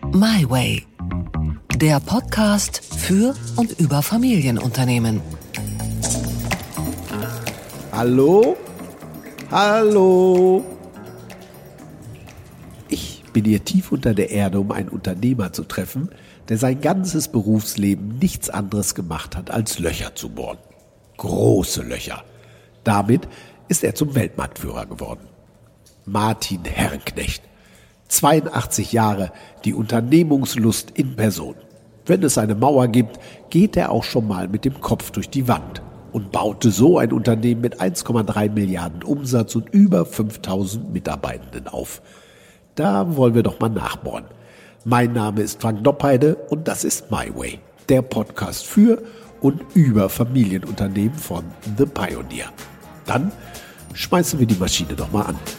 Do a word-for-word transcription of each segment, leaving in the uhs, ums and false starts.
My Way, der Podcast für und über Familienunternehmen. Hallo? Hallo? Ich bin hier tief unter der Erde, um einen Unternehmer zu treffen, der sein ganzes Berufsleben nichts anderes gemacht hat, als Löcher zu bohren. Große Löcher. Damit ist er zum Weltmarktführer geworden. Martin Herrenknecht. zweiundachtzig Jahre, die Unternehmungslust in Person. Wenn es eine Mauer gibt, geht er auch schon mal mit dem Kopf durch die Wand und baute so ein Unternehmen mit eins Komma drei Milliarden Umsatz und über fünftausend Mitarbeitenden auf. Da wollen wir doch mal nachbohren. Mein Name ist Frank Doppheide und das ist My Way, der Podcast für und über Familienunternehmen von The Pioneer. Dann schmeißen wir die Maschine doch mal an.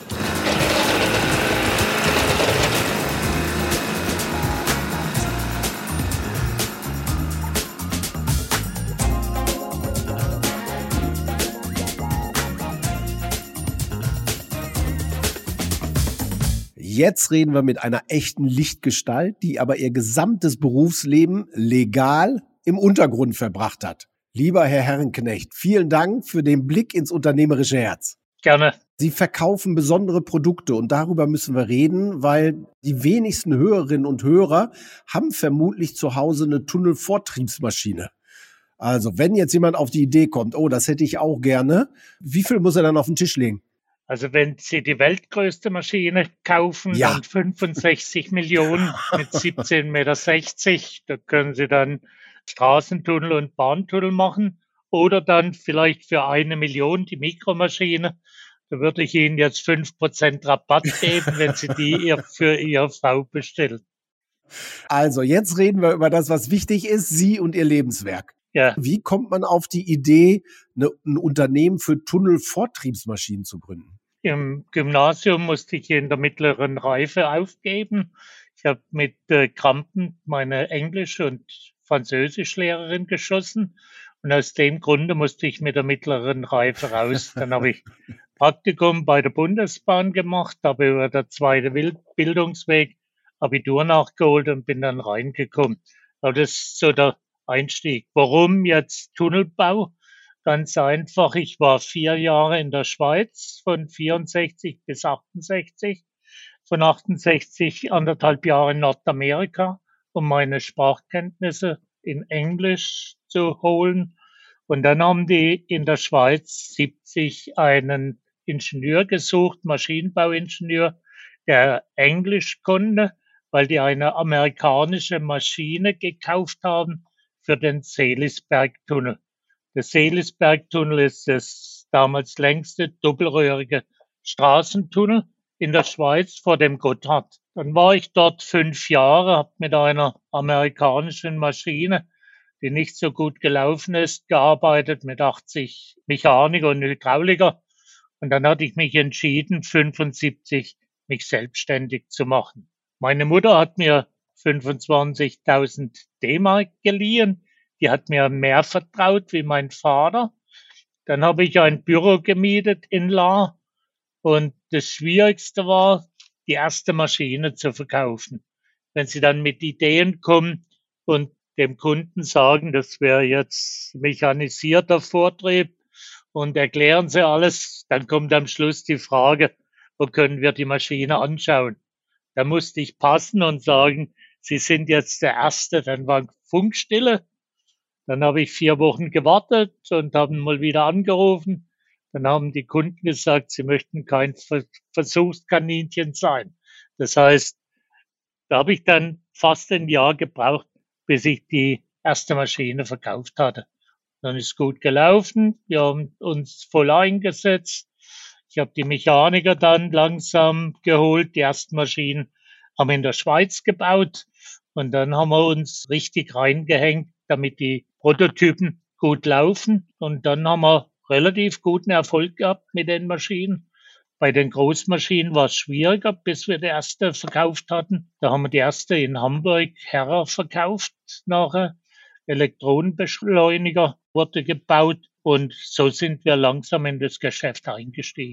Jetzt reden wir mit einer echten Lichtgestalt, die aber ihr gesamtes Berufsleben legal im Untergrund verbracht hat. Lieber Herr Herrenknecht, vielen Dank für den Blick ins unternehmerische Herz. Gerne. Sie verkaufen besondere Produkte und darüber müssen wir reden, weil die wenigsten Hörerinnen und Hörer haben vermutlich zu Hause eine Tunnelvortriebsmaschine. Also wenn jetzt jemand auf die Idee kommt, oh, das hätte ich auch gerne, wie viel muss er dann auf den Tisch legen? Also wenn Sie die weltgrößte Maschine kaufen, Ja. dann fünfundsechzig Millionen mit siebzehn Komma sechzig Meter, da können Sie dann Straßentunnel und Bahntunnel machen. Oder dann vielleicht für eine Million die Mikromaschine. Da würde ich Ihnen jetzt fünf Prozent Rabatt geben, wenn Sie die ihr für Ihre Frau bestellen. Also jetzt reden wir über das, was wichtig ist, Sie und Ihr Lebenswerk. Ja. Wie kommt man auf die Idee, eine, ein Unternehmen für Tunnelvortriebsmaschinen zu gründen? Im Gymnasium musste ich in der mittleren Reife aufgeben. Ich habe mit äh, Krampen meine Englisch- und Französischlehrerin geschossen. Und aus dem Grunde musste ich mit der mittleren Reife raus. Dann habe ich Praktikum bei der Bundesbahn gemacht, habe über der zweite Bildungsweg Abitur nachgeholt und bin dann reingekommen. Aber das ist so der Einstieg. Warum jetzt Tunnelbau? Ganz einfach, ich war vier Jahre in der Schweiz, von vierundsechzig bis achtundsechzig, von achtundsechzig anderthalb Jahre in Nordamerika, um meine Sprachkenntnisse in Englisch zu holen. Und dann haben die in der Schweiz siebzig einen Ingenieur gesucht, Maschinenbauingenieur, der Englisch konnte, weil die eine amerikanische Maschine gekauft haben für den Seelisbergtunnel. Der Seelisbergtunnel ist das damals längste doppelröhrige Straßentunnel in der Schweiz vor dem Gotthard. Dann war ich dort fünf Jahre, habe mit einer amerikanischen Maschine, die nicht so gut gelaufen ist, gearbeitet mit achtzig Mechaniker und Hydrauliker. Und dann hatte ich mich entschieden, fünfundsiebzig mich selbstständig zu machen. Meine Mutter hat mir fünfundzwanzigtausend D-Mark geliehen. Die hat mir mehr vertraut wie mein Vater. Dann habe ich ein Büro gemietet in Lahr. Und das Schwierigste war, die erste Maschine zu verkaufen. Wenn Sie dann mit Ideen kommen und dem Kunden sagen, das wäre jetzt mechanisierter Vortrieb und erklären Sie alles, dann kommt am Schluss die Frage, wo können wir die Maschine anschauen? Da musste ich passen und sagen, Sie sind jetzt der Erste. Dann war Funkstille. Dann habe ich vier Wochen gewartet und haben mal wieder angerufen. Dann haben die Kunden gesagt, sie möchten kein Versuchskaninchen sein. Das heißt, da habe ich dann fast ein Jahr gebraucht, bis ich die erste Maschine verkauft hatte. Dann ist gut gelaufen. Wir haben uns voll eingesetzt. Ich habe die Mechaniker dann langsam geholt. Die ersten Maschinen haben wir in der Schweiz gebaut. Und dann haben wir uns richtig reingehängt, damit die Prototypen gut laufen. Und dann haben wir relativ guten Erfolg gehabt mit den Maschinen. Bei den Großmaschinen war es schwieriger, bis wir die erste verkauft hatten. Da haben wir die erste in Hamburg Herrer verkauft nachher. Elektronenbeschleuniger wurde gebaut. Und so sind wir langsam in das Geschäft eingestiegen.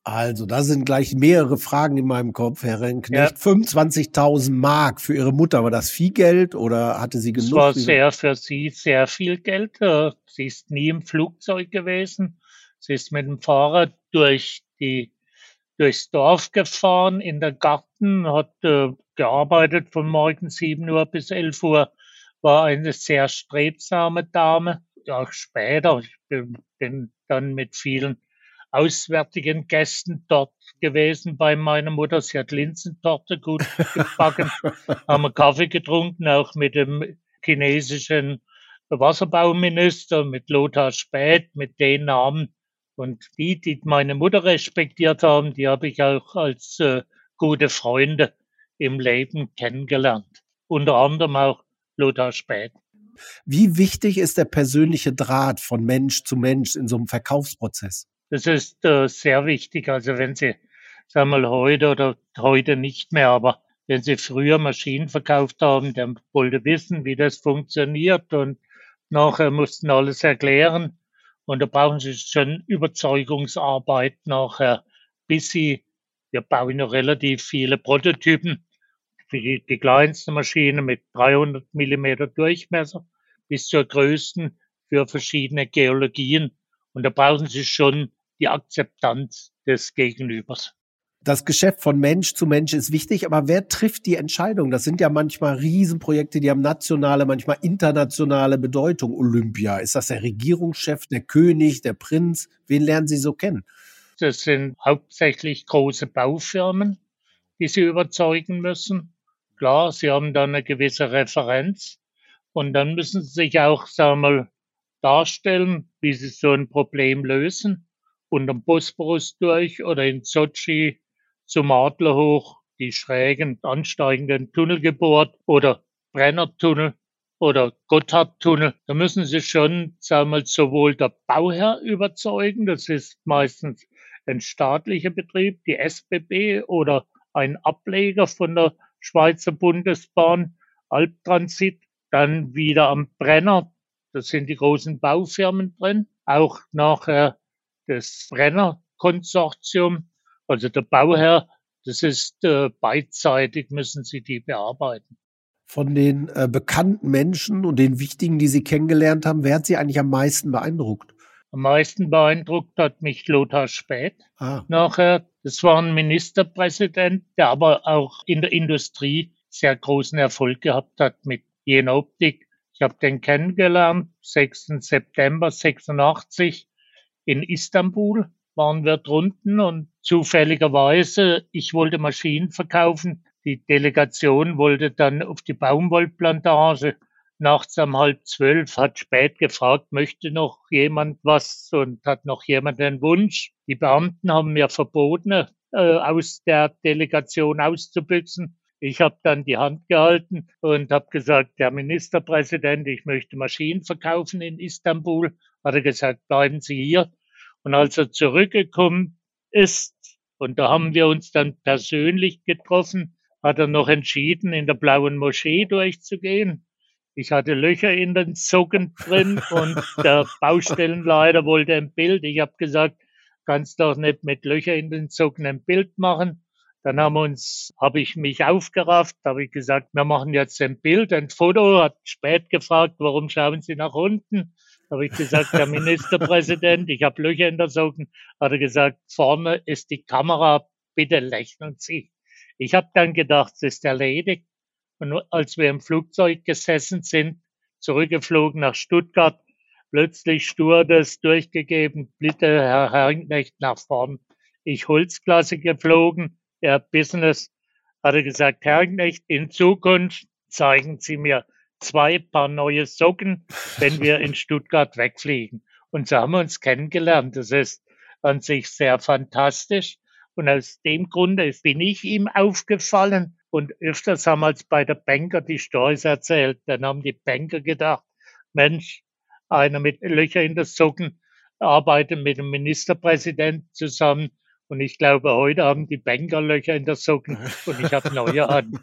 Also, da sind gleich mehrere Fragen in meinem Kopf, Herr Rennknecht. Ja, fünfundzwanzigtausend Mark für Ihre Mutter, war das viel Geld oder hatte sie es genug? war Wie- sehr für sie sehr viel Geld. Äh, Sie ist nie im Flugzeug gewesen. Sie ist mit dem Fahrrad durch die, durchs Dorf gefahren, in der Garten, hat äh, gearbeitet von morgens sieben Uhr bis elf Uhr, war eine sehr strebsame Dame. Auch später, ich bin, bin dann mit vielen auswärtigen Gästen dort gewesen bei meiner Mutter. Sie hat Linsentorte gut gebacken, haben wir Kaffee getrunken, auch mit dem chinesischen Wasserbauminister, mit Lothar Späth, mit den Namen. Und die, die meine Mutter respektiert haben, die habe ich auch als äh, gute Freunde im Leben kennengelernt. Unter anderem auch Lothar Späth. Wie wichtig ist der persönliche Draht von Mensch zu Mensch in so einem Verkaufsprozess? Das ist äh, sehr wichtig. Also wenn Sie, sagen wir mal, heute oder heute nicht mehr, aber wenn Sie früher Maschinen verkauft haben, der wollte wissen, wie das funktioniert und nachher mussten alles erklären. Und da brauchen Sie schon Überzeugungsarbeit nachher, bis Sie, wir bauen ja relativ viele Prototypen, für die, die kleinste Maschine mit dreihundert Millimeter Durchmesser bis zur größten für verschiedene Geologien. Und da brauchen Sie schon die Akzeptanz des Gegenübers. Das Geschäft von Mensch zu Mensch ist wichtig, aber wer trifft die Entscheidung? Das sind ja manchmal Riesenprojekte, die haben nationale, manchmal internationale Bedeutung. Olympia, ist das der Regierungschef, der König, der Prinz? Wen lernen Sie so kennen? Das sind hauptsächlich große Baufirmen, die Sie überzeugen müssen. Klar, Sie haben da eine gewisse Referenz und dann müssen Sie sich auch, sagen wir mal, darstellen, wie Sie so ein Problem lösen. Unterm Bosporus durch oder in Sotschi zum Adler hoch, die schrägen ansteigenden Tunnel gebohrt oder Brennertunnel oder Gotthardtunnel. Da müssen Sie schon, sagen wir mal, sowohl der Bauherr überzeugen, das ist meistens ein staatlicher Betrieb, die S B B oder ein Ableger von der Schweizer Bundesbahn, Alptransit, dann wieder am Brenner, da sind die großen Baufirmen drin, auch nachher das Brenner-Konsortium, also der Bauherr, das ist äh, beidseitig, müssen Sie die bearbeiten. Von den äh, bekannten Menschen und den wichtigen, die Sie kennengelernt haben, wer hat Sie eigentlich am meisten beeindruckt? Am meisten beeindruckt hat mich Lothar Späth. Ah. Nachher, das war ein Ministerpräsident, der aber auch in der Industrie sehr großen Erfolg gehabt hat mit Jenoptik. Ich habe den kennengelernt, sechsten September sechsundachtzig in Istanbul waren wir drunten und zufälligerweise, ich wollte Maschinen verkaufen. Die Delegation wollte dann auf die Baumwollplantage. Nachts um halb zwölf hat Späth gefragt, möchte noch jemand was und hat noch jemand einen Wunsch. Die Beamten haben mir verboten, äh, aus der Delegation auszubüchsen. Ich habe dann die Hand gehalten und habe gesagt, der Ministerpräsident, ich möchte Maschinen verkaufen in Istanbul. Hat er gesagt, bleiben Sie hier. Und als er zurückgekommen ist, und da haben wir uns dann persönlich getroffen, hat er noch entschieden, in der Blauen Moschee durchzugehen. Ich hatte Löcher in den Socken drin und der Baustellenleiter wollte ein Bild. Ich habe gesagt, kannst doch nicht mit Löcher in den Socken ein Bild machen. Dann haben wir uns, habe ich mich aufgerafft, habe ich gesagt, wir machen jetzt ein Bild, ein Foto. Hat Späth gefragt, warum schauen Sie nach unten? Habe ich gesagt, der Ministerpräsident, ich habe Löcher in der Socken. Hat er gesagt, vorne ist die Kamera, bitte lächeln Sie. Ich habe dann gedacht, es ist erledigt. Und als wir im Flugzeug gesessen sind, zurückgeflogen nach Stuttgart, plötzlich Stewardess durchgegeben, bitte Herr Herrenknecht nach vorn. Ich Holzklasse geflogen, er Business, hat er gesagt, Herrenknecht, in Zukunft zeigen Sie mir zwei Paar neue Socken, wenn wir in Stuttgart wegfliegen. Und so haben wir uns kennengelernt. Das ist an sich sehr fantastisch. Und aus dem Grunde bin ich ihm aufgefallen. Und öfters haben wir uns bei der Banker die Storys erzählt. Dann haben die Banker gedacht, Mensch, einer mit Löcher in der Socken arbeitet mit dem Ministerpräsidenten zusammen. Und ich glaube, heute haben die Banker Löcher in der Socken und ich habe neue an.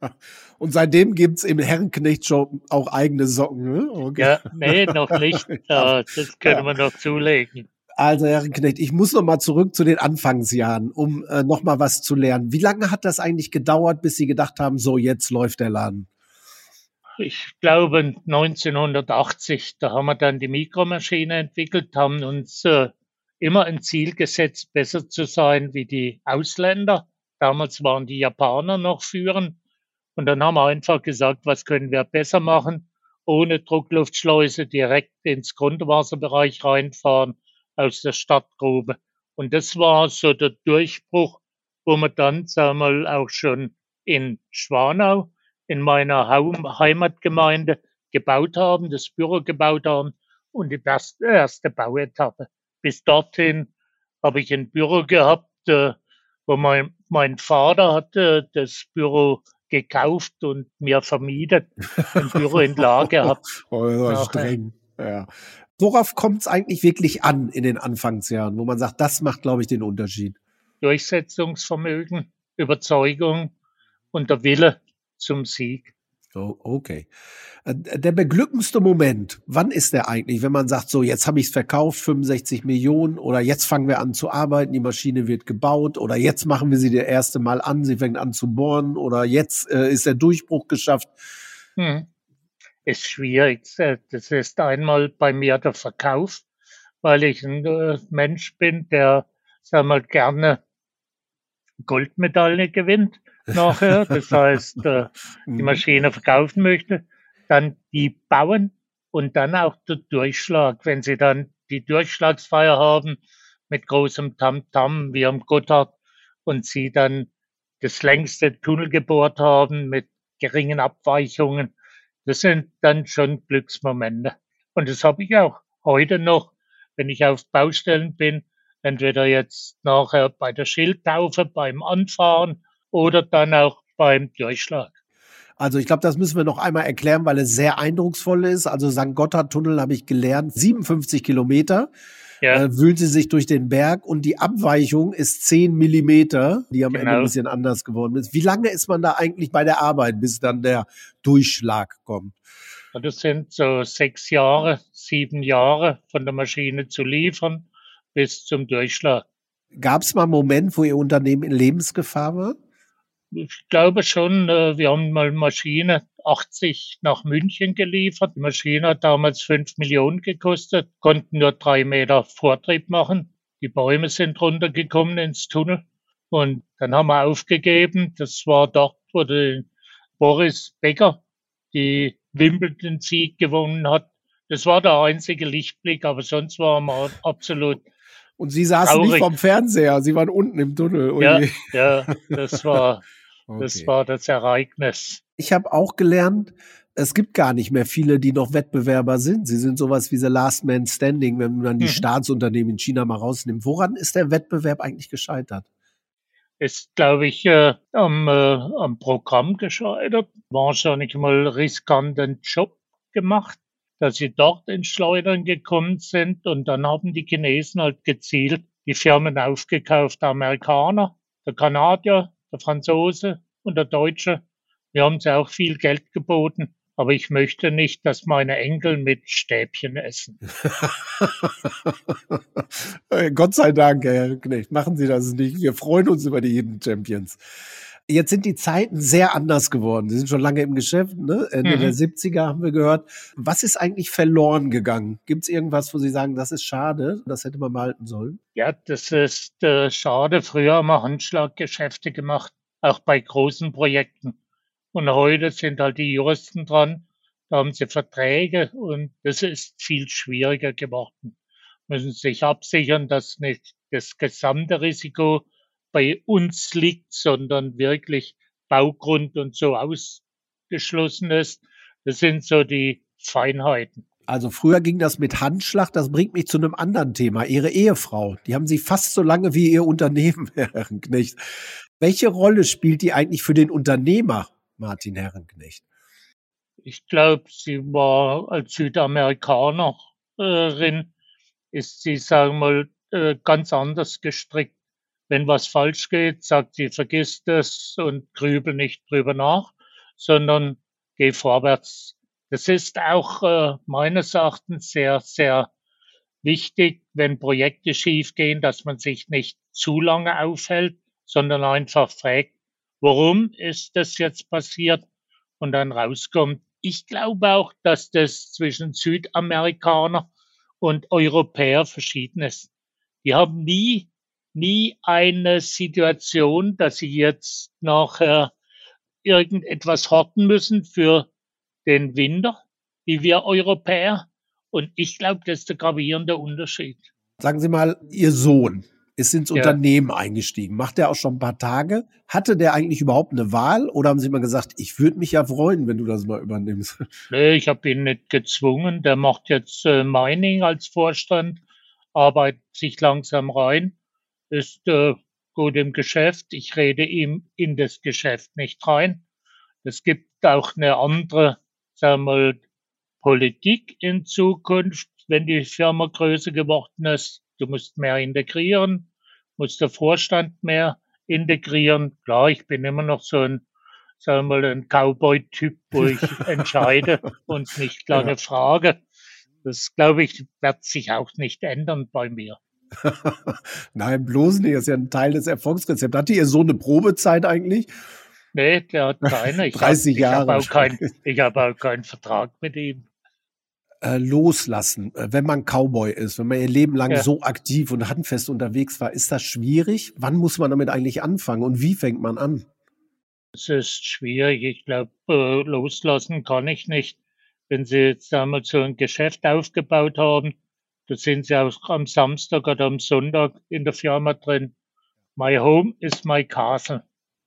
Und seitdem gibt's im Herrenknecht-Shop auch eigene Socken, ne? Okay. Ja, nee, noch nicht. Uh, das können ja. wir noch zulegen. Also, Herr Knecht, ich muss noch mal zurück zu den Anfangsjahren, um äh, noch mal was zu lernen. Wie lange hat das eigentlich gedauert, bis Sie gedacht haben, so jetzt läuft der Laden? Ich glaube neunzehnhundertachtzig, da haben wir dann die Mikromaschine entwickelt, haben uns äh, immer ein Ziel gesetzt, besser zu sein wie die Ausländer. Damals waren die Japaner noch führend. Und dann haben wir einfach gesagt, was können wir besser machen, ohne Druckluftschleuse direkt ins Grundwasserbereich reinfahren aus der Stadtgrube. Und das war so der Durchbruch, wo wir dann, sagen wir mal, auch schon in Schwanau, in meiner Haum- Heimatgemeinde, gebaut haben, das Büro gebaut haben und die erste, erste Bauetappe. Bis dorthin habe ich ein Büro gehabt, äh, wo mein, mein Vater hatte das Büro gekauft und mir vermietet, ein Büro in Lager gehabt. Oh, das war Nachher. streng. Ja. Worauf kommt es eigentlich wirklich an in den Anfangsjahren, wo man sagt, das macht, glaube ich, den Unterschied? Durchsetzungsvermögen, Überzeugung und der Wille zum Sieg. Oh, okay. Äh, Der beglückendste Moment, wann ist der eigentlich, wenn man sagt, so jetzt habe ich es verkauft, fünfundsechzig Millionen, oder jetzt fangen wir an zu arbeiten, die Maschine wird gebaut, oder jetzt machen wir sie das erste Mal an, sie fängt an zu bohren, oder jetzt äh, ist der Durchbruch geschafft. Hm. Ist schwierig. Das ist einmal bei mir der Verkauf, weil ich ein äh, Mensch bin, der, sagen wir mal, gerne Goldmedaille gewinnt nachher. Das heißt, äh, die Maschine verkaufen möchte, dann die bauen und dann auch der Durchschlag. Wenn sie dann die Durchschlagsfeier haben mit großem Tamtam wie am Gotthard und sie dann das längste Tunnel gebohrt haben mit geringen Abweichungen, das sind dann schon Glücksmomente. Und das habe ich auch heute noch, wenn ich auf Baustellen bin, entweder jetzt nachher bei der Schildtaufe, beim Anfahren oder dann auch beim Durchschlag. Also ich glaube, das müssen wir noch einmal erklären, weil es sehr eindrucksvoll ist. Also Sankt Gotthard-Tunnel habe ich gelernt, siebenundfünfzig Kilometer. Ja, Äh, wühlen sie sich durch den Berg und die Abweichung ist zehn Millimeter, die am Ende ein genau. bisschen anders geworden ist. Wie lange ist man da eigentlich bei der Arbeit, bis dann der Durchschlag kommt? Und das sind so sechs Jahre, sieben Jahre von der Maschine zu liefern bis zum Durchschlag. Gab es mal einen Moment, wo Ihr Unternehmen in Lebensgefahr war? Ich glaube schon, äh, wir haben mal Maschine achtzig nach München geliefert. Die Maschine hat damals fünf Millionen gekostet, konnten nur drei Meter Vortrieb machen. Die Bäume sind runtergekommen ins Tunnel. Und dann haben wir aufgegeben. Das war dort, wo der Boris Becker die Wimbledon-Sieg gewonnen hat. Das war der einzige Lichtblick, aber sonst waren wir absolut Und Sie saßen nicht traurig. vorm Fernseher, Sie waren unten im Tunnel. Oh Ja, je. ja, das war, das Okay. war das Ereignis. Ich habe auch gelernt, es gibt gar nicht mehr viele, die noch Wettbewerber sind. Sie sind sowas wie the last man standing, wenn man die Mhm. Staatsunternehmen in China mal rausnimmt. Woran ist der Wettbewerb eigentlich gescheitert? Ist, glaube ich, äh, am, äh, am Programm gescheitert. Wahrscheinlich mal riskanten Job gemacht, dass sie dort ins Schleudern gekommen sind. Und dann haben die Chinesen halt gezielt die Firmen aufgekauft, der Amerikaner, der Kanadier, der Franzose und der Deutsche. Wir haben sie auch viel Geld geboten. Aber ich möchte nicht, dass meine Enkel mit Stäbchen essen. Äh, Gott sei Dank, Herr Knecht, machen Sie das nicht. Wir freuen uns über die Hidden Champions. Jetzt sind die Zeiten sehr anders geworden. Sie sind schon lange im Geschäft, ne? Ende Mhm. der siebziger haben wir gehört. Was ist eigentlich verloren gegangen? Gibt es irgendwas, wo Sie sagen, das ist schade, das hätte man behalten sollen? Ja, das ist äh, schade. Früher haben wir Handschlaggeschäfte gemacht, auch bei großen Projekten. Und heute sind halt die Juristen dran, da haben sie Verträge und das ist viel schwieriger geworden. Müssen sich absichern, dass nicht das gesamte Risiko bei uns liegt, sondern wirklich Baugrund und so ausgeschlossen ist. Das sind so die Feinheiten. Also früher ging das mit Handschlag, das bringt mich zu einem anderen Thema. Ihre Ehefrau, die haben Sie fast so lange wie Ihr Unternehmen, Herr Herrenknecht. Welche Rolle spielt die eigentlich für den Unternehmer, Martin Herrenknecht? Ich glaube, sie war als Südamerikanerin, ist sie, sagen wir mal, äh, ganz anders gestrickt. Wenn was falsch geht, sagt sie, vergiss das und grübel nicht drüber nach, sondern geh vorwärts. Das ist auch äh, meines Erachtens sehr, sehr wichtig, wenn Projekte schiefgehen, dass man sich nicht zu lange aufhält, sondern einfach fragt, warum ist das jetzt passiert und dann rauskommt. Ich glaube auch, dass das zwischen Südamerikaner und Europäer verschieden ist. Die haben nie, nie eine Situation, dass sie jetzt nachher irgendetwas horten müssen für den Winter, wie wir Europäer. Und ich glaube, das ist der gravierende Unterschied. Sagen Sie mal, Ihr Sohn ist ins Ja. Unternehmen eingestiegen. Macht er auch schon ein paar Tage? Hatte der eigentlich überhaupt eine Wahl? Oder haben Sie mal gesagt, ich würde mich ja freuen, wenn du das mal übernimmst? Nee, ich habe ihn nicht gezwungen. Der macht jetzt äh, Mining als Vorstand, arbeitet sich langsam rein, ist äh, gut im Geschäft. Ich rede ihm in das Geschäft nicht rein. Es gibt auch eine andere, sagen wir mal, Politik in Zukunft, wenn die Firma größer geworden ist. Du musst mehr integrieren, musst der Vorstand mehr integrieren. Klar, ich bin immer noch so ein, sagen wir mal, ein Cowboy-Typ, wo ich entscheide und nicht lange Ja. frage. Das, glaube ich, wird sich auch nicht ändern bei mir. Nein, bloß nicht. Das ist ja ein Teil des Erfolgsrezepts. Hatte Ihr Sohn eine Probezeit eigentlich? Nee, der hat keine. Ich dreißig hab, Jahre. Ich habe auch, kein, ich hab auch keinen Vertrag mit ihm. Äh, loslassen, äh, wenn man Cowboy ist, wenn man ihr Leben lang Ja. so aktiv und handfest unterwegs war, ist das schwierig? Wann muss man damit eigentlich anfangen und wie fängt man an? Es ist schwierig. Ich glaube, äh, loslassen kann ich nicht. Wenn Sie jetzt einmal so ein Geschäft aufgebaut haben, da sind Sie auch am Samstag oder am Sonntag in der Firma drin. My home is my castle.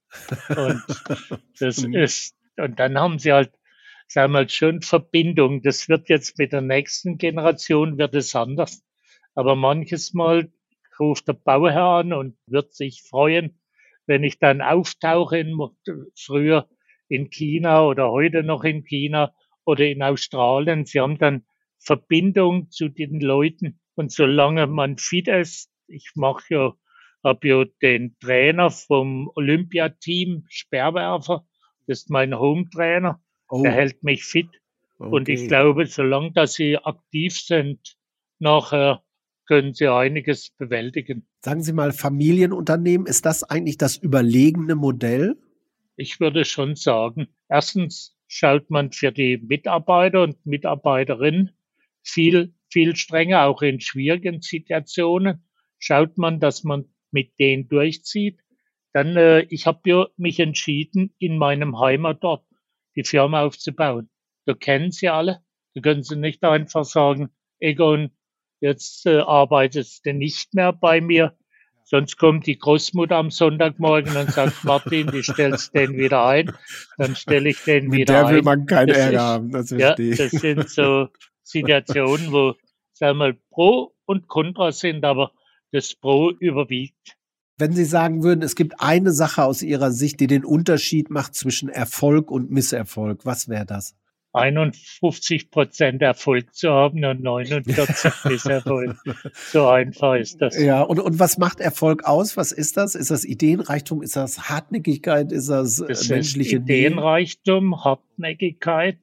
Und das Mhm. ist, und dann haben Sie halt, sagen wir mal, schon Verbindung. Das wird jetzt mit der nächsten Generation wird es anders. Aber manches Mal ruft der Bauherr an und wird sich freuen, wenn ich dann auftauche in, früher in China oder heute noch in China oder in Australien. Sie haben dann Verbindung zu den Leuten. Und solange man fit ist, ich mache ja, habe ja den Trainer vom Olympiateam, Speerwerfer, das ist mein Home-Trainer, Oh, der hält mich fit. Und ich okay. glaube, solange dass sie aktiv sind, nachher können sie einiges bewältigen. Sagen Sie mal, Familienunternehmen, ist das eigentlich das überlegene Modell? Ich würde schon sagen, erstens schaut man für die Mitarbeiter und Mitarbeiterinnen viel, viel strenger, auch in schwierigen Situationen, schaut man, dass man mit denen durchzieht. Dann, äh, ich habe ja mich entschieden, in meinem Heimatort die Firma aufzubauen. Da kennen sie alle. Da können sie nicht einfach sagen, Egon, jetzt äh, arbeitest du nicht mehr bei mir. Sonst kommt die Großmutter am Sonntagmorgen und sagt, Martin, du stellst den wieder ein. Dann stelle ich den Mit wieder der ein. will man keinen Das Ärger ist- haben, das Ja, verstehe ich. das sind so Situationen, wo, sagen wir mal, Pro und Contra sind, aber das Pro überwiegt. Wenn Sie sagen würden, es gibt eine Sache aus Ihrer Sicht, die den Unterschied macht zwischen Erfolg und Misserfolg, was wäre das? einundfünfzig Prozent Erfolg zu haben und neunundvierzig Misserfolg. So einfach ist das. Ja, und, und was macht Erfolg aus? Was ist das? Ist das Ideenreichtum? Ist das Hartnäckigkeit? Ist das, äh, Das ist menschliche Nähe? Ideenreichtum, Hartnäckigkeit,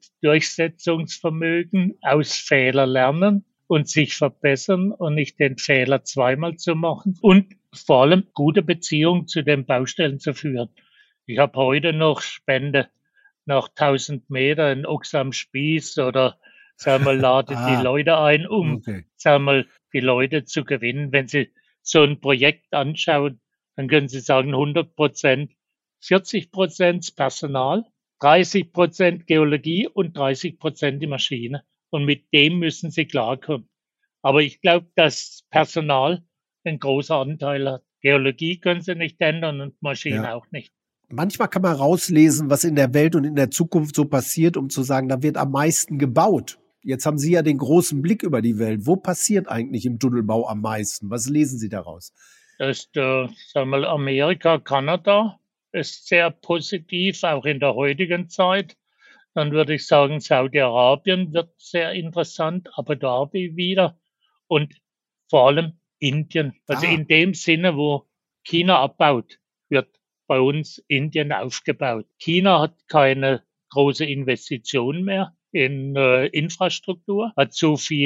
Durchsetzungsvermögen, aus Fehler lernen und sich verbessern und nicht den Fehler zweimal zu machen und vor allem gute Beziehungen zu den Baustellen zu führen. Ich habe heute noch Spende nach tausend Meter in Ochs am Spieß oder sagen wir, lade Ah. die Leute ein, um Okay. sagen wir, die Leute zu gewinnen. Wenn Sie so ein Projekt anschauen, dann können Sie sagen hundert Prozent, vierzig Prozent Personal, dreißig Prozent Geologie und dreißig Prozent die Maschine. Und mit dem müssen Sie klarkommen. Aber ich glaube, dass Personal ein großer Anteil hat. Geologie können Sie nicht ändern und Maschine Ja. auch nicht. Manchmal kann man rauslesen, was in der Welt und in der Zukunft so passiert, um zu sagen, da wird am meisten gebaut. Jetzt haben Sie ja den großen Blick über die Welt. Wo passiert eigentlich im Tunnelbau am meisten? Was lesen Sie daraus? Das ist, äh, sagen wir mal, Amerika, Kanada ist sehr positiv, auch in der heutigen Zeit. Dann würde ich sagen, Saudi-Arabien wird sehr interessant, Abu Dhabi wieder und vor allem Indien. Also Ah. in dem Sinne, wo China abbaut, wird bei uns Indien aufgebaut. China hat keine große Investition mehr in äh, Infrastruktur, hat so viel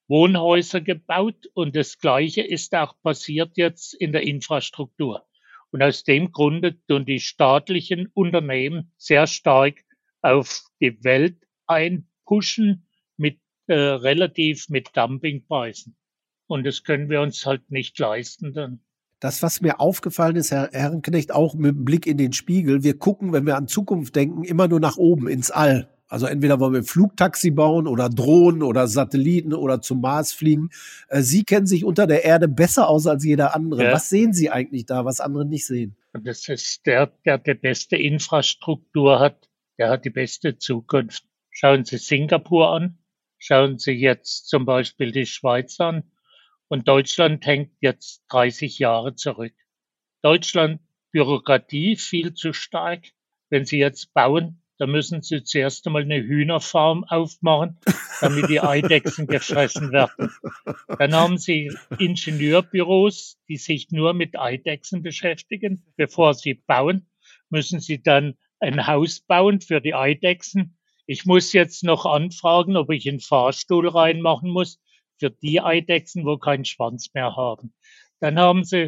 Wohnhäuser gebaut und das Gleiche ist auch passiert jetzt in der Infrastruktur. Und aus dem Grunde tun die staatlichen Unternehmen sehr stark auf die Welt einpushen mit äh, relativ mit Dumpingpreisen. Und das können wir uns halt nicht leisten dann. Das, was mir aufgefallen ist, Herr Herrenknecht, auch mit dem Blick in den Spiegel, wir gucken, wenn wir an Zukunft denken, immer nur nach oben ins All. Also entweder wollen wir ein Flugtaxi bauen oder Drohnen oder Satelliten oder zum Mars fliegen. Sie kennen sich unter der Erde besser aus als jeder andere. Ja. Was sehen Sie eigentlich da, was andere nicht sehen? Und das ist der, der die beste Infrastruktur hat, der hat die beste Zukunft. Schauen Sie Singapur an, schauen Sie jetzt zum Beispiel die Schweiz an. Und Deutschland hängt jetzt dreißig Jahre zurück. Deutschland, Bürokratie viel zu stark. Wenn Sie jetzt bauen, dann müssen Sie zuerst einmal eine Hühnerfarm aufmachen, damit die Eidechsen gefressen werden. Dann haben Sie Ingenieurbüros, die sich nur mit Eidechsen beschäftigen. Bevor Sie bauen, müssen Sie dann ein Haus bauen für die Eidechsen. Ich muss jetzt noch anfragen, ob ich einen Fahrstuhl reinmachen muss für die Eidechsen, wo keinen Schwanz mehr haben. Dann haben Sie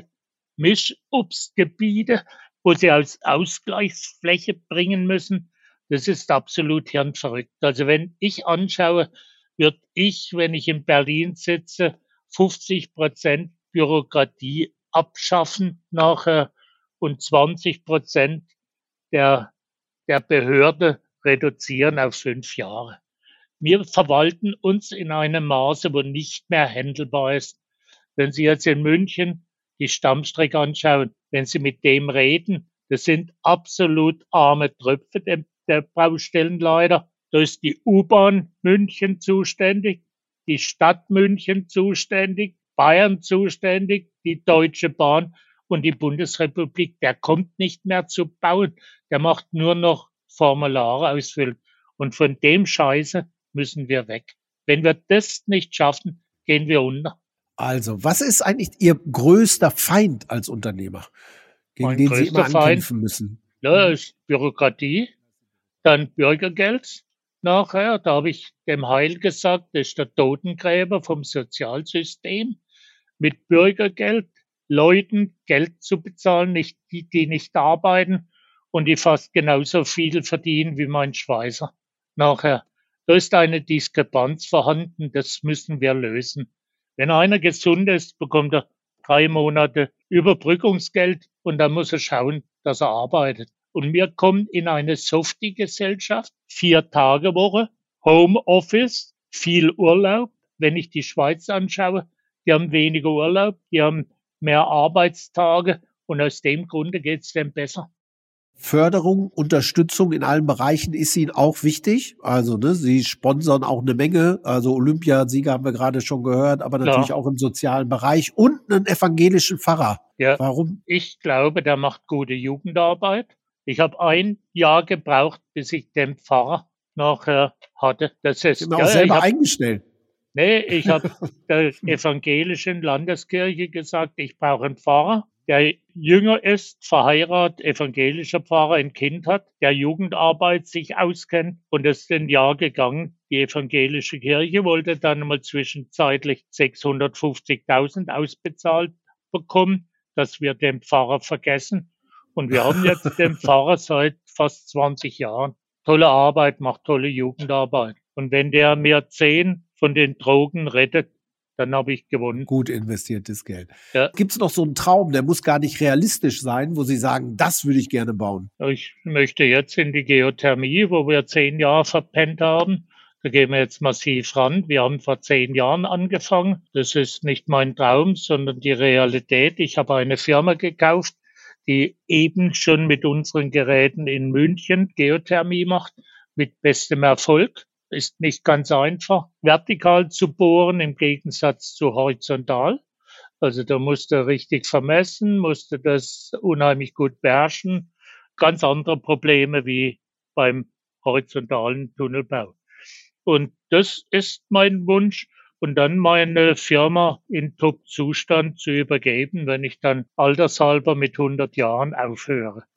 Mischobstgebiete, wo Sie als Ausgleichsfläche bringen müssen. Das ist absolut hirnverrückt. Also wenn ich anschaue, würde ich, wenn ich in Berlin sitze, fünfzig Prozent Bürokratie abschaffen nachher und zwanzig Prozent der, der Behörde reduzieren auf fünf Jahre. Wir verwalten uns in einem Maße, wo nicht mehr handelbar ist. Wenn Sie jetzt in München die Stammstrecke anschauen, wenn Sie mit dem reden, das sind absolut arme Tröpfe der, der Baustellenleiter. Da ist die U-Bahn München zuständig, die Stadt München zuständig, Bayern zuständig, die Deutsche Bahn und die Bundesrepublik. Der kommt nicht mehr zu bauen. Der macht nur noch Formulare ausfüllen. Und von dem Scheiße müssen wir weg. Wenn wir das nicht schaffen, gehen wir unter. Also, was ist eigentlich Ihr größter Feind als Unternehmer, gegen mein den Sie immer Feind, ankämpfen müssen? Ja, ist Bürokratie, dann Bürgergeld. Nachher, da habe ich dem Heil gesagt, das ist der Totengräber vom Sozialsystem. Mit Bürgergeld Leuten Geld zu bezahlen, nicht, die, die nicht arbeiten und die fast genauso viel verdienen wie mein Schweizer. Nachher, da ist eine Diskrepanz vorhanden, das müssen wir lösen. Wenn einer gesund ist, bekommt er drei Monate Überbrückungsgeld und dann muss er schauen, dass er arbeitet. Und wir kommen in eine Softie-Gesellschaft, Vier-Tage-Woche, Homeoffice, viel Urlaub. Wenn ich die Schweiz anschaue, die haben weniger Urlaub, die haben mehr Arbeitstage und aus dem Grunde geht es dem besser. Förderung, Unterstützung in allen Bereichen ist Ihnen auch wichtig. Also ne, Sie sponsern auch eine Menge. Also Olympiasieger haben wir gerade schon gehört, aber natürlich ja. auch im sozialen Bereich und einen evangelischen Pfarrer. Ja. Warum? Ich glaube, der macht gute Jugendarbeit. Ich habe ein Jahr gebraucht, bis ich den Pfarrer nachher hatte. Das ist ich bin auch ja, selber hab, eingestellt. Nee, ich habe der evangelischen Landeskirche gesagt, ich brauche einen Pfarrer, der jünger ist, verheiratet, evangelischer Pfarrer, ein Kind hat, der Jugendarbeit sich auskennt. Und es ist ein Jahr gegangen. Die evangelische Kirche wollte dann mal zwischenzeitlich sechshundertfünfzigtausend ausbezahlt bekommen, dass wir den Pfarrer vergessen. Und wir haben jetzt den Pfarrer seit fast zwanzig Jahren. Tolle Arbeit, macht tolle Jugendarbeit. Und wenn der mir zehn von den Drogen rettet, dann habe ich gewonnen. Gut investiertes Geld. Ja. Gibt es noch so einen Traum, der muss gar nicht realistisch sein, wo Sie sagen, das würde ich gerne bauen? Ich möchte jetzt in die Geothermie, wo wir zehn Jahre verpennt haben. Da gehen wir jetzt massiv ran. Wir haben vor zehn Jahren angefangen. Das ist nicht mein Traum, sondern die Realität. Ich habe eine Firma gekauft, die eben schon mit unseren Geräten in München Geothermie macht, mit bestem Erfolg. Ist nicht ganz einfach, vertikal zu bohren im Gegensatz zu horizontal. Also da musst du richtig vermessen, musst du das unheimlich gut beherrschen. Ganz andere Probleme wie beim horizontalen Tunnelbau. Und das ist mein Wunsch. Und dann meine Firma in Top-Zustand zu übergeben, wenn ich dann altershalber mit hundert Jahren aufhöre.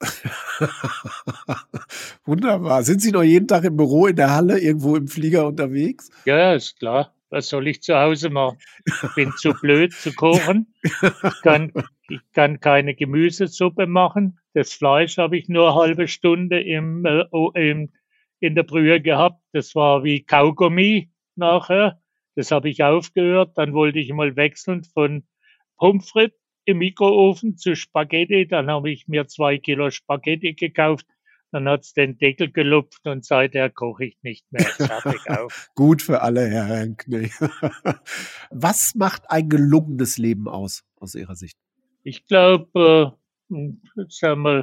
Wunderbar. Sind Sie noch jeden Tag im Büro, in der Halle, irgendwo im Flieger unterwegs? Ja, ist klar. Was soll ich zu Hause machen? Ich bin zu blöd zu kochen. Ich kann, ich kann keine Gemüsesuppe machen. Das Fleisch habe ich nur eine halbe Stunde im, äh, im, in der Brühe gehabt. Das war wie Kaugummi nachher. Das habe ich aufgehört. Dann wollte ich mal wechseln von Pommes frites im Mikroofen zu Spaghetti. Dann habe ich mir zwei Kilo Spaghetti gekauft. Dann hat's den Deckel gelupft und seither koche ich nicht mehr. Fertig auf. Gut für alle, Herr Herrenknecht. Was macht ein gelungenes Leben aus, aus Ihrer Sicht? Ich glaube, äh, sagen wir,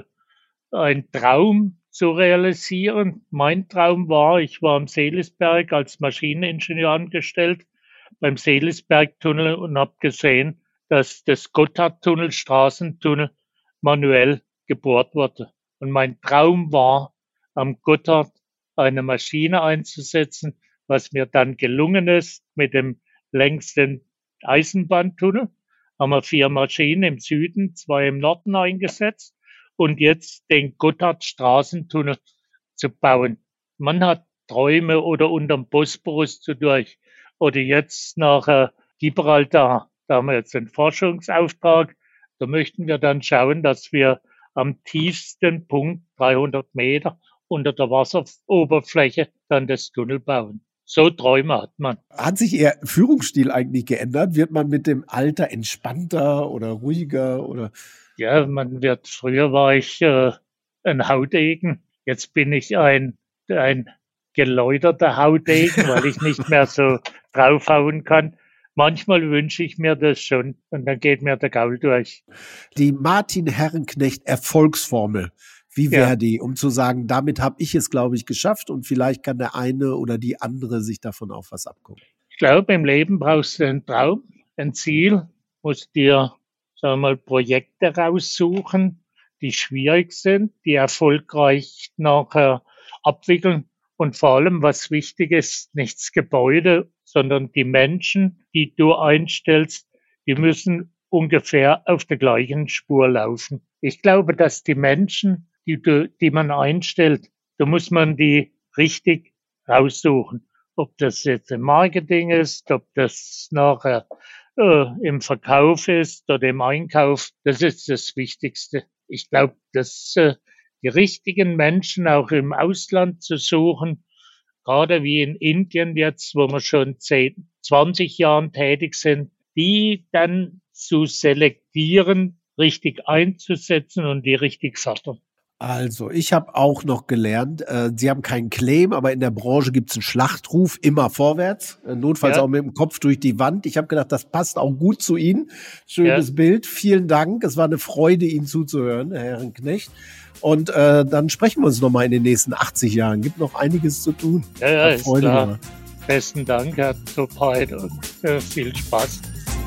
ein Traum zu realisieren. Mein Traum war, ich war am Seelisberg als Maschineningenieur angestellt, beim Seelisbergtunnel und habe gesehen, dass das Gotthardtunnel, Straßentunnel, manuell gebohrt wurde. Und mein Traum war, am Gotthard eine Maschine einzusetzen, was mir dann gelungen ist mit dem längsten Eisenbahntunnel. Haben wir vier Maschinen im Süden, zwei im Norden eingesetzt und jetzt den Gotthard-Straßentunnel zu bauen. Man hat Träume oder unterm Bosporus zu durch oder jetzt nach äh, Gibraltar. Da haben wir jetzt einen Forschungsauftrag. Da möchten wir dann schauen, dass wir am tiefsten Punkt, dreihundert Meter unter der Wasseroberfläche, dann das Tunnel bauen. So Träume hat man. Hat sich Ihr Führungsstil eigentlich geändert? Wird man mit dem Alter entspannter oder ruhiger? Oder? Ja, man wird, früher war ich äh, ein Haudegen. Jetzt bin ich ein, ein geläuterter Haudegen, weil ich nicht mehr so draufhauen kann. Manchmal wünsche ich mir das schon und dann geht mir der Gaul durch. Die Martin Herrenknecht Erfolgsformel, wie wäre Ja. die, um zu sagen, damit habe ich es, glaube ich, geschafft und vielleicht kann der eine oder die andere sich davon auch was abgucken? Ich glaube, im Leben brauchst du einen Traum, ein Ziel, musst dir, sagen wir mal, Projekte raussuchen, die schwierig sind, die erfolgreich nachher abwickeln und vor allem, was wichtig ist, nicht das Gebäude, sondern die Menschen, die du einstellst, die müssen ungefähr auf der gleichen Spur laufen. Ich glaube, dass die Menschen, die, du, die man einstellt, da muss man die richtig raussuchen. Ob das jetzt im Marketing ist, ob das nachher äh, im Verkauf ist oder im Einkauf, das ist das Wichtigste. Ich glaube, dass äh, die richtigen Menschen auch im Ausland zu suchen, gerade wie in Indien jetzt, wo wir schon zehn, zwanzig Jahren tätig sind, die dann zu selektieren, richtig einzusetzen und die richtig fördern. Also, ich habe auch noch gelernt, äh, Sie haben keinen Claim, aber in der Branche gibt's einen Schlachtruf, immer vorwärts, äh, notfalls Ja. auch mit dem Kopf durch die Wand. Ich habe gedacht, das passt auch gut zu Ihnen. Schönes Ja. Bild, vielen Dank. Es war eine Freude, Ihnen zuzuhören, Herr Herrenknecht. Und äh, dann sprechen wir uns nochmal in den nächsten achtzig Jahren. Gibt noch einiges zu tun. Ja, ja, Hat ist Freude klar. gemacht. Besten Dank, Herr Topheit, und äh, viel Spaß.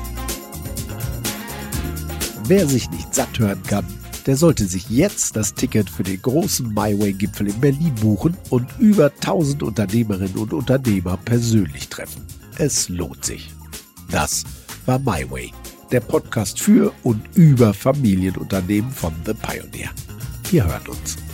Wer sich nicht satt hören kann, der sollte sich jetzt das Ticket für den großen MyWay-Gipfel in Berlin buchen und über tausend Unternehmerinnen und Unternehmer persönlich treffen. Es lohnt sich. Das war MyWay, der Podcast für und über Familienunternehmen von The Pioneer. Wir hören uns.